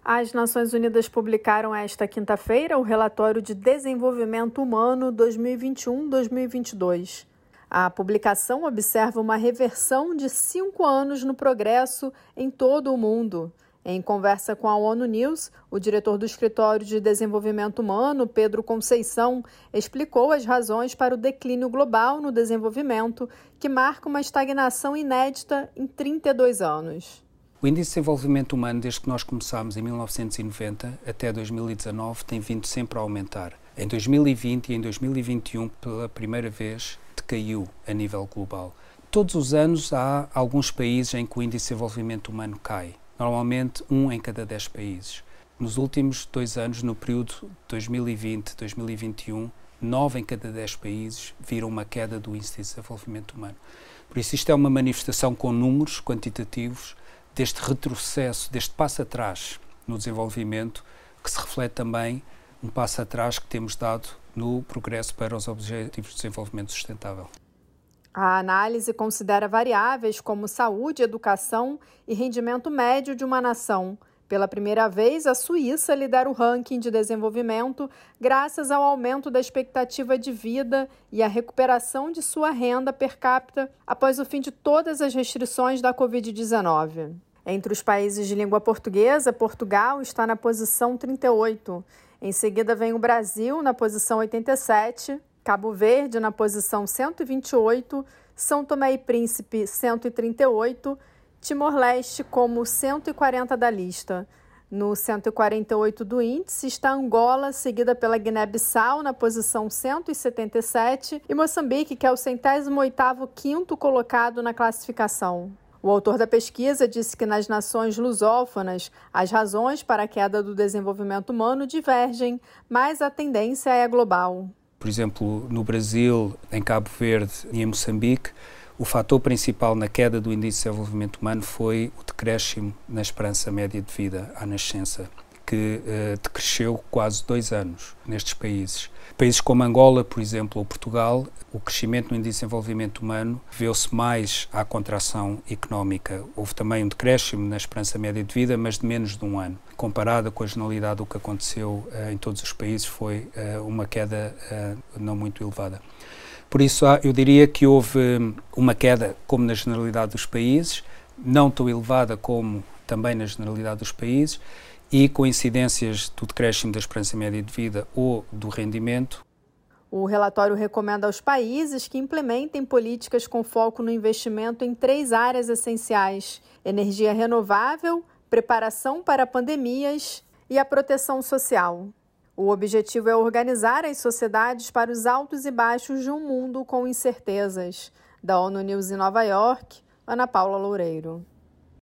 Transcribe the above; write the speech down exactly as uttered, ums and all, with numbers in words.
As Nações Unidas publicaram esta quinta-feira o relatório de Desenvolvimento Humano dois mil e vinte e um a dois mil e vinte e dois. A publicação observa uma reversão de cinco anos no progresso em todo o mundo. Em conversa com a ONU News, o diretor do Escritório de Desenvolvimento Humano, Pedro Conceição, explicou as razões para o declínio global no desenvolvimento, que marca uma estagnação inédita em trinta e dois anos. O Índice de Desenvolvimento Humano, desde que nós começámos em mil novecentos e noventa até dois mil e dezanove, tem vindo sempre a aumentar. Em dois mil e vinte e em dois mil e vinte e um, pela primeira vez, decaiu a nível global. Todos os anos há alguns países em que o Índice de Desenvolvimento Humano cai. Normalmente, um em cada dez países. Nos últimos dois anos, no período dois mil e vinte a dois mil e vinte e um, nove em cada dez países viram uma queda do Índice de Desenvolvimento Humano. Por isso, isto é uma manifestação com números quantitativos deste retrocesso, deste passo atrás no desenvolvimento, que se reflete também um passo atrás que temos dado no progresso para os Objetivos de Desenvolvimento Sustentável. A análise considera variáveis como saúde, educação e rendimento médio de uma nação. Pela primeira vez, a Suíça lidera o ranking de desenvolvimento graças ao aumento da expectativa de vida e à recuperação de sua renda per capita após o fim de todas as restrições da covid dezenove. Entre os países de língua portuguesa, Portugal está na posição trinta e oito. Em seguida vem o Brasil, na posição oitenta e sete, Cabo Verde, na posição cento e vinte e oito, São Tomé e Príncipe, cento e trinta e oito, Timor-Leste como cento e quarenta da lista. No cento e quarenta e oito do índice está Angola, seguida pela Guiné-Bissau, na posição cento e setenta e sete, e Moçambique, que é o centésimo oitavo quinto colocado na classificação. O autor da pesquisa disse que nas nações lusófonas, as razões para a queda do desenvolvimento humano divergem, mas a tendência é global. Por exemplo, no Brasil, em Cabo Verde e em Moçambique, o fator principal na queda do Índice de Desenvolvimento Humano foi o decréscimo na esperança média de vida à nascença, que uh, decresceu quase dois anos nestes países. Países como Angola, por exemplo, ou Portugal, o crescimento no Índice de Desenvolvimento Humano deveu-se mais à contração económica. Houve também um decréscimo na esperança média de vida, mas de menos de um ano. Comparada com a generalidade do que aconteceu uh, em todos os países, foi uh, uma queda uh, não muito elevada. Por isso, eu diria que houve uma queda, como na generalidade dos países, não tão elevada como também na generalidade dos países, e com incidências do decréscimo da esperança média de vida ou do rendimento. O relatório recomenda aos países que implementem políticas com foco no investimento em três áreas essenciais: energia renovável, preparação para pandemias e a proteção social. O objetivo é organizar as sociedades para os altos e baixos de um mundo com incertezas. Da ONU News em Nova York, Ana Paula Loureiro.